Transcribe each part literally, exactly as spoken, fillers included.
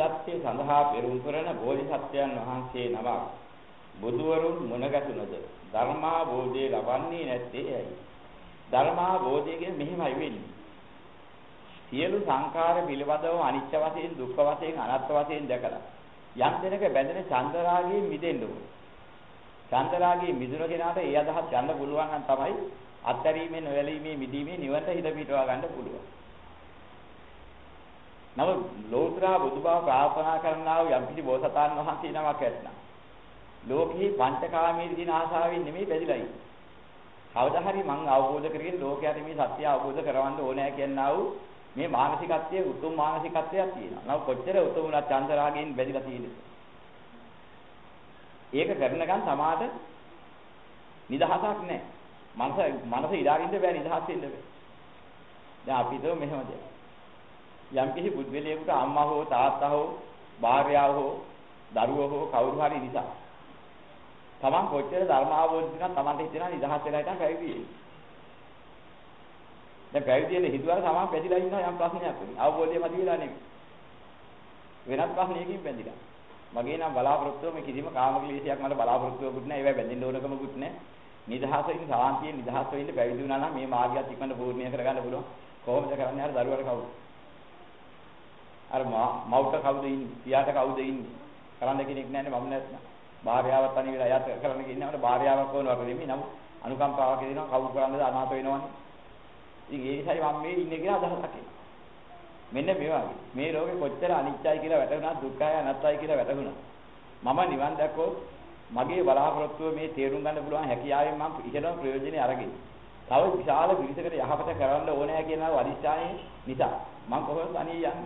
බෝධිසත්වයේ සඳහා පෙරම් කරන බෝධිසත්වයන් වහන්සේ නමක් බුදුවරුන් මුණගැසුනද ධර්මා බෝධිය ලබන්නේ නැත්තේ ඇයි? ධර්මා බෝධිය කියන්නේ මෙහෙමයි වෙන්නේ. සියලු සංඛාර පිළිබඳව අනිත්‍ය වශයෙන්, දුක්ඛ වශයෙන්, අනාත්ම වශයෙන් දැකලා යම් දෙනක බැඳෙන චන්දරාගයෙන් මිදෙන්න ඕනේ. චන්දරාගයෙන් මිදුණ කෙනාට ඒ අදහස් ගන්න පුළුවන් නම් තමයි අත්තරීමේ නොයැලීමේ මිදීමේ නිවනට හිත පිටවා ගන්න පුළුවන්. නමුත් ලෝතර බුදුබව ප්‍රාර්ථනා කරනා වූ යම්කිසි බෝසතාණන් වහන්සේ නමක් ඇත්නම් ලෝකේ පංචකාමයේ දින ආශාවෙන් නෙමෙයි බැඳිලා ඉන්නේ. කවදා හරි මං අවබෝධ කරගෙන ලෝකයට මේ සත්‍ය අවබෝධ කරවන්න ඕනෑ කියනවා වූ මේ මානසිකත්වයේ උතුම් මානසිකත්වයක් තියෙනවා. නමුත් කොච්චර උතුම් වුණත් චන්දරාගයෙන් බැඳිලා තියෙන්නේ. ඒක කරනකන් සමාත නිදහසක් නැහැ. මනස මනස ඉඩාරින්න බෑ, නිදහස් වෙන්න බෑ. දැන් අපි හිතුව මෙහෙම දෙයක්. යම් කිසි බුද්ධලේකට අම්මා හෝ තාත්තා හෝ භාර්යාව හෝ දරුවෝ හෝ කවුරු හරි නිසා තමන් කොච්චර ධර්ම අවබෝධ කරනවා තමන්ට හිතෙනවා නිදහස් වෙලා හිටන් පැවිදි වෙයි. දැන් පැවිදි වෙන හිතුවර තමන් පැතිලා ඉන්නවා යම් ප්‍රශ්නයක් වෙන්නේ. අවබෝධය මදි වෙලා නෙමෙයි. වෙනත් ප්‍රශ්නයකින් බැඳිලා. මගේ නම් බලාපොරොත්තුව මේ කිසිම කාම ක්ලේශයක් මට බලාපොරොත්තුවකුත් නැහැ. ඒවයි බැඳෙන්න ඕනකමකුත් නැහැ. නිදහසින් සාන්තියෙන් නිදහස් වෙන්න පැවිදි වුණා නම් මේ මාර්ගයත් ඉක්මනට පූර්ණිය කරගන්න පුළුවන්. කොහොමද කරන්නේ? අර දරුවට කවුද? අර මව්ට කවුද ඉන්නේ? පියාට කවුද ඉන්නේ? කරන්න කෙනෙක් නැන්නේ මම නැත්නම්. භාර්යාවත් අනි වෙලා යත් කරන්න කියනකොට භාර්යාවක් වුණාට නෙමෙයි. නමුත් අනුකම්පාවක් දෙනවා කවුරු කරන්නද අනාථ වෙනවනේ. ඉතින් ඒ නිසායි මම මේ ඉන්නේ කියලා අදහසක් එන්නේ. මෙන්න මේ වගේ. මේ රෝගේ කොච්චර අනිත්‍යයි කියලා වැටුණා, දුක්ඛයි අනාත්තයි කියලා වැටුණා. මම නිවන් දැක්කොත් මගේ බලාපොරොත්තුව මේ තේරුම් ගන්න පුළුවන් හැකියාවෙන් මම ඉහළම ප්‍රයෝජනෙ අරගෙන. තව විශාල පිරිසකට යහපත කරන්න ඕනෑ කියන අදිෂ්ඨානය නිසා මම කොහොමද අනිය යන්නේ?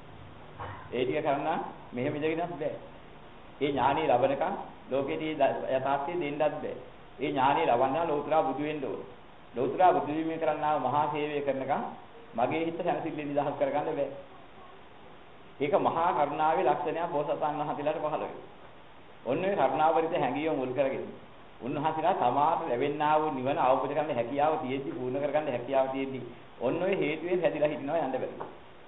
ඒ ටික කරන්න මෙහෙම ඉඳගෙනත් බෑ. ඒ ඥානෙ ලබනකම් ලෝකෙදී යථාර්ථය දෙන්නත් බෑ. ඒ ඥානෙ ලබන්න ලෝතර බුදු වෙන්න ඕන. ලෝතර බුදු වීම කරන්නා මහා සේවය කරනකම් මගේ හිත සැනසෙල්ලෙන් නිදහස් කරගන්න බෑ. ඒක මහා කරුණාවේ ලක්ෂණයක් බෝසතාණන් වහන්සේලාට පහළ වෙනවා. ඔන්න ඔය කරුණාවරිත හැඟීම මුල් කරගෙන උන්වහන්සේලා සමාත ලැබෙන්නා වූ නිවන අවබෝධ කරගන්න හැකියාව තියෙද්දි පූර්ණ කරගන්න හැකියාව තියෙද්දි ඔන්න ඔය හේතුවෙන් හැදිලා හිටිනවා යන්න බැහැ.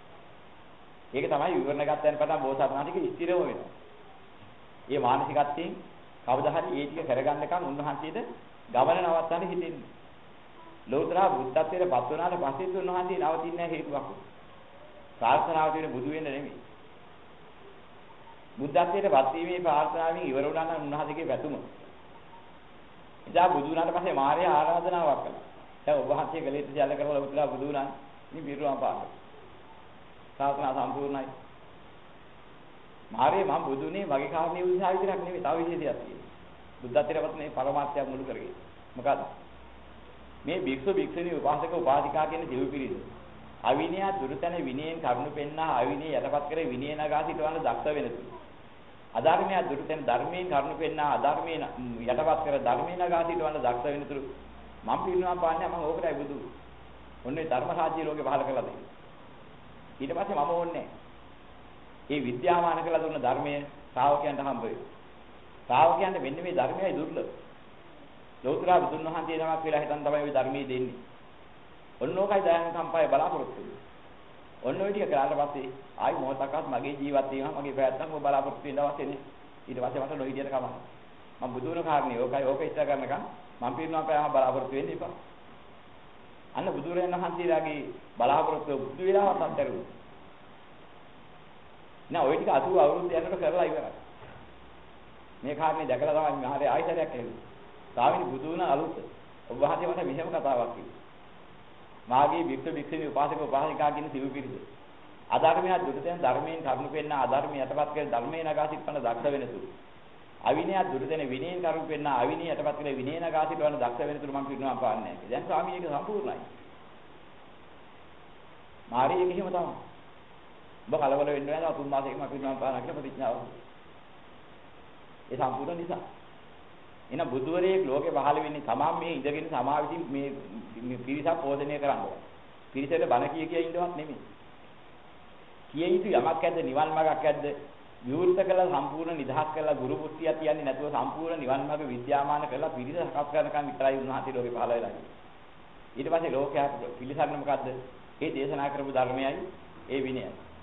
ඒක තමයි විවරණ ගත්තයන් පටන් බෝසත්ණාතික ස්ථිරව වෙනවා. මේ මානසිකත්වයෙන් කවදා හරි ඒ ටික කරගන්නකම් උන්වහන්සේට ගමන නවත්තන්න හිතෙන්නේ. ලෝතර බුද්ධත්වයට පත් වුණාට පස්සේ උන්වහන්සේ නවතින්නේ හේතුවක්. ප්‍රාර්ථනාව තියෙන බුදු වෙන්න නෙමෙයි. බුද්ධත්වයට පත් වීමේ ප්‍රාර්ථනාවෙන් ඉවර වුණා නම් උන්වහන්සේගේ පැතුම. එදා බුදු වුණාට පස්සේ මාර්යා ආරාධනාවක් කළා. දැන් ඔබ වහන්සේ ගලේට ජල කරලා උතුලා බුදු වුණා. ඉතින් පිරුවම් පාන. ප්‍රාර්ථනා සම්පූර්ණයි. මාර්යා මම බුදුනේ මගේ කාරණේ උදෙසා විතරක් නෙමෙයි තව විශේෂයක් තියෙනවා. බුද්ධත්වයට පත් මේ පරමාර්ථයක් මුළු කරගෙන. මොකද මේ භික්ෂු භික්ෂුණී උපාසක උපාසිකා කියන දෙවි පිරිස අවිනය දුරුතන විනයෙන් කරුණු පෙන්නා අවිනය යටපත් කර විනය නගා සිටවන දක්ෂ වෙනතු. අධර්මය දුරුතන ධර්මයෙන් කරුණු පෙන්නා අධර්මයෙන් යටපත් කර ධර්මයෙන් නගා සිටවන දක්ෂ වෙනතු. මම පිරිනුවම් පාන්නේ මම ඕකටයි බුදු. ඔන්නේ ධර්ම රාජ්‍ය ලෝකේ පහල කළා දෙන්නේ. ඊට පස්සේ මම ඕන්නේ ඒ විද්‍යාමාන කළ දුන්න ධර්මයේ ශ්‍රාවකයන්ට හම්බ වෙයි. ශ්‍රාවකයන්ට මෙන්න මේ ධර්මයයි දුර්ලභ. ලෝතර බුදුන් වහන්සේ නමක් කියලා හිතන් තමයි ওই ධර්මයේ දෙන්නේ. ඔන්න ඕකයි දයන් සම්පය බලාපොරොත්තු වෙන්නේ. ඔන්න ඔය ටික කරාට පස්සේ ආයි මොහොතක්වත් මගේ ජීවත් වීම මගේ පැත්තක් ඔබ බලාපොරොත්තු වෙන්න අවශ්‍ය නැහැ. ඊට පස්සේ මට නොහිටියට කමක්. මම බුදු වෙන කාරණේ ඕකයි ඕක ඉස්තර කරනකම් මම පිරුණා පෑම බලාපොරොත්තු වෙන්න එපා. අන්න බුදුරජාණන් වහන්සේලාගේ බලාපොරොත්තු බුදු වෙලාවත් අත්හැරුණා. නෑ ඔය ටික අසූ අවුරුද්ද යනකොට කරලා ඉවරයි. මේ කාරණේ දැකලා තමයි මහරේ ආයතරයක් ඇහුවේ. ස්වාමීනි බුදු වුණ අලුත් ඔබ වහන්සේ මට මෙහෙම කතාවක් කිව්වා. මාගේ භික්ෂු භික්ෂුණී උපාසක උපාසිකා කියන සිව් පිරිස. අධර්මය දුරුතෙන් ධර්මයෙන් කරුණු පෙන්නා අධර්මය යටපත් කර ධර්මයේ නගා සිටවන දක්ෂ වෙනතු. අවිනය දුරුතෙන් විනයෙන් කරුණු පෙන්නා අවිනය යටපත් කර විනය නගා සිටවන දක්ෂ වෙනතු මම පිරුණා පාන්නේ නැහැ. දැන් ස්වාමී ඒක සම්පූර්ණයි. මාරේ ඒක එහෙම තමයි. ඔබ කලබල වෙන්න නෑ තුන් මාසෙකම පිරුණා පානා කියලා ප්‍රතිඥාව. ඒ සම්පූර්ණ නිසා එන බුදුවරයෙක් ලෝකේ පහළ වෙන්නේ තමන් මේ ඉඳගෙන සමාවිසින් මේ පිරිසක් පෝෂණය කරනවා. පිරිසට බණ කිය කිය ඉන්නවත් නෙමෙයි. කිය යුතු යමක් ඇද්ද නිවන් මාර්ගයක් ඇද්ද විවෘත කළ සම්පූර්ණ නිදහස් කළ ගුරු පුත්තිය තියන්නේ නැතුව සම්පූර්ණ නිවන් මාර්ග විද්‍යාමාන කරලා පිරිස සකස් කරනකම් විතරයි උන්වහන්සේ ලෝකේ පහළ වෙලා ඉන්නේ. ඊට පස්සේ ලෝකයා පිළිසරණ මොකද්ද? ඒ දේශනා කරපු ධර්මයයි ඒ විනයයි.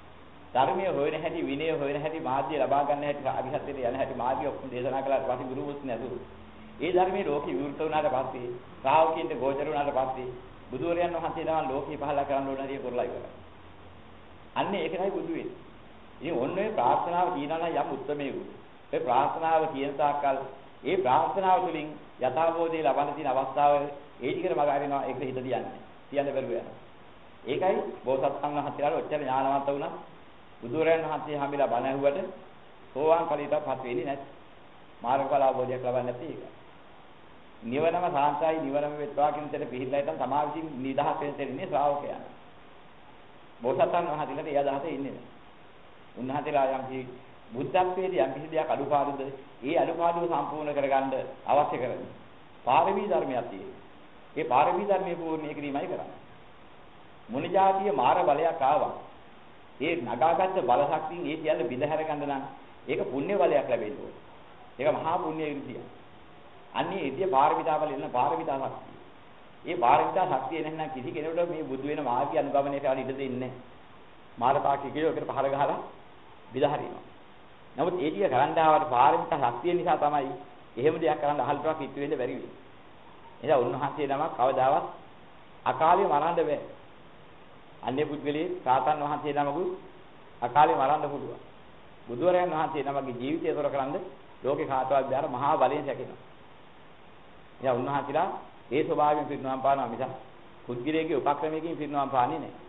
ධර්මයේ හොයන හැටි, විනය හොයන හැටි, මාර්ගය ලබා ගන්න හැටි, අරිහත්ත්වයට යන හැටි මාර්ගය ඔක්කොම දේශනා කළාට පස්සේ ගුරු මුස්නේ ඇතුළු. ඒ ධර්මයේ ලෝකෙ විවෘත වුණාට පස්සේ, ශ්‍රාවකීන්ට ගෝචර වුණාට පස්සේ බුදුරයන් වහන්සේ තමයි ලෝකේ පහළ කරන්න ඕන දේ කරලා ඉවරයි. අන්න ඒකයි බුදු වෙන්නේ. ඉතින් ඔන්න ඔය ප්‍රාර්ථනාව කියනවා නම් යම් උත්තරමේකු. ඒ ප්‍රාර්ථනාව කියන තාක්කල් ඒ ප්‍රාර්ථනාව තුළින් යථාබෝධය ලබන්න තියෙන අවස්ථාව ඒ ටිකට මග අරිනවා ඒක හිත තියන්නේ. තියන්න බැරුව යනවා. ඒකයි බෝසත්සංඝ වහන්සේලාට ඔච්චර ඥානවන්ත වුණා. බුදුරයන් වහන්සේ හැමිලා බණ ඇහුවට සෝවාන් ඵලයටපත් වෙන්නේ නැති. මාර්ගඵල අවබෝධයක් ලබන්නේ නැති ඒක. නිවනම සාන්තයි නිවනම වෙත්වා කියන තැන පිළිහිලා ඉතින් තමා විසින් නිදහස් වෙන තැන ඉන්නේ ශ්‍රාවකයන්. බෝසත්සංඝ වහන්සේලාට ඒ අදහස ඉන්නේ නැහැ. උන්වහන්සේලා යම් කි බුද්ධත්වයේදී යම් කිසි දෙයක් අඩුපාඩුද ඒ අඩුපාඩුව සම්පූර්ණ කරගන්න අවශ්‍ය කරන්නේ පාරමී ධර්මයක් තියෙනවා. ඒ පාරමී ධර්මයේ පූර්ණේ කිරීමයි කරන්නේ. මොන જાතිය මාර බලයක් ආවා. ඒ නගාගත්ත බල ශක්තියෙන් ඒ සියල්ල බිඳහැර ගන්න නම් ඒක පුණ්‍ය බලයක් ලැබෙන්න ඕනේ. ඒක මහා පුණ්‍ය විදිය. අන්නේ ඉදිය පාරමිතා බල එන පාරමිතා ශක්තිය. ඒ පාරමිතා ශක්තිය නැත්නම් කිසි කෙනෙකුට මේ බුදු වෙන මාර්ගය අනුගමනය කරන්න ඉඩ දෙන්නේ නැහැ. මාරපාක්ෂික කියෝ එකට පහර ගහලා බිඳහරිනවා. නමුත් ඒ ටික කරන්න ආවට පාරමිතා ශක්තිය නිසා තමයි එහෙම දෙයක් කරන්න අහලටවත් ඉතු වෙන්න බැරි වෙන්නේ. එහෙනම් උන්වහන්සේ නමක් කවදාවත් අකාලේ මරන්න බෑ. අන්නේ පුද්ගලයේ සාතන් වහන්සේ නමකු අකාලේ මරන්න පුළුවන්. බුදුරයන් වහන්සේ නමගේ ජීවිතය තොර කරන්න ලෝකේ කාටවත් බැර මහා බලයෙන් සැකෙනවා. එයා උන්වහන්සේලා ඒ ස්වභාවයෙන් පිරිනවම් පානවා මිස පුද්ගලයේ උපක්‍රමයකින් පිරිනවම් පාන්නේ නැහැ.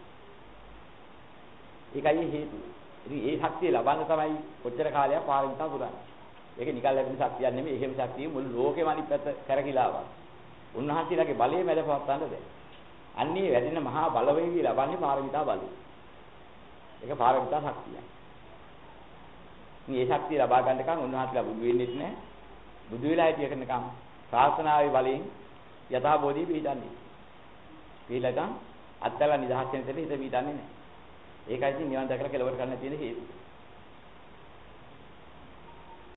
ඒකයි හේතුව. ඉතින් ඒ ශක්තිය ලබන්න තමයි කොච්චර කාලයක් පාරමිතා පුරන්නේ. ඒක නිකන් ලැබෙන ශක්තියක් නෙමෙයි. එහෙම ශක්තිය මුළු ලෝකෙම අනිත් පැත්ත කරකිලාවක්. උන්වහන්සේලාගේ බලය මැද පවත්වන්න බෑ. අන්නේ වැඩෙන මහා බලවේගී ලබන්නේ පාරමිතා බලය. ඒක පාරමිතා ශක්තිය. මේ ශක්තිය ලබා ගන්නකම් උන්වහන්සේලා බුදු වෙන්නේ නැහැ. බුදු වෙලා හිටිය කෙනකම් ප්‍රාර්ථනාවේ බලයෙන් යථාබෝධි පිළිදන්නේ. ඊළඟ අත්තල නිදහස් වෙන තැන හිත පිළිදන්නේ නැහැ. ඒකයි ඉතින් නිවන් දැකලා කෙලවර කරන්න තියෙන හේතුව.